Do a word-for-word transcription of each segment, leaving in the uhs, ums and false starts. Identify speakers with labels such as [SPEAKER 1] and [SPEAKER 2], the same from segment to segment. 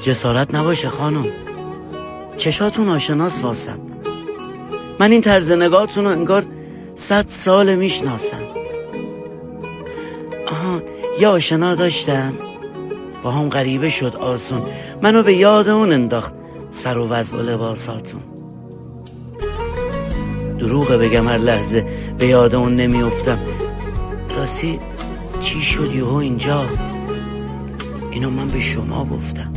[SPEAKER 1] جسارت نباشه خانم، چشاتون آشناس واسم. من این طرز نگاهتون رو انگار صد سال میشناسم. آها، یه آشنا داشتم با هم غریبه شد آسون، منو به یاد اون انداخت سر و وضع و لباساتون. دروغه بگم هر لحظه به یاد اون نمیافتم. راستی چی شد یهو اینجا؟ اینو من به شما گفتم.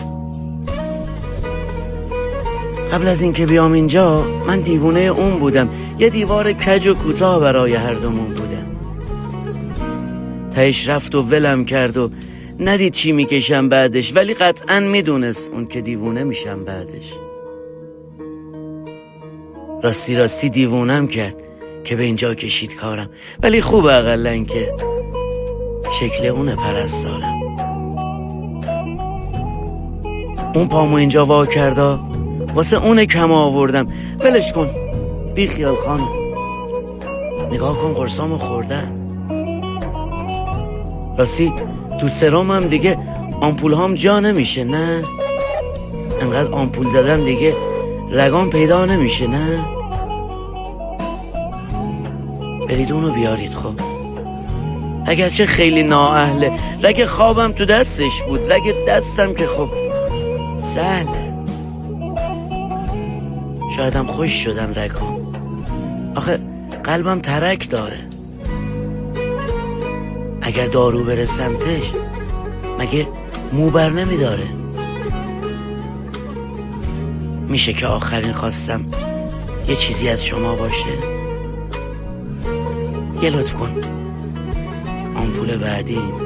[SPEAKER 1] قبل از اینکه بیام اینجا من دیوونه اون بودم، یه دیوار کج و کوتاه برای هر دومون بودم. تهش رفت و ولم کرد و ندید چی میکشم بعدش، ولی قطعا میدونست اون که دیوونه میشم بعدش. راستی راستی دیوونم کرد که به اینجا کشید کارم، ولی خوب اقلن که شکل اونه پرستارم. اون پامو اینجا وا کرده واسه اونه کم آوردم. ولش کن، بی خیال خانم، نگاه کن قرصامو خوردم. راستی تو سرمم دیگه آمپول هام جا نمیشه، نه؟ انقدر آمپول زدم دیگه رگام پیدا نمیشه، نه؟ برید اونو بیارید. خب اگرچه خیلی نااهله، رگ خوابم تو دستش بود، رگ دستم که خب سهله. شایدم خوش شدن رگام، آخه قلبم ترک داره. اگر دارو بره سمتش مگه مو بر نمی داره؟ میشه که آخرین خواستم یه چیزی از شما باشه؟ یه لطف کن، آمپول بعدی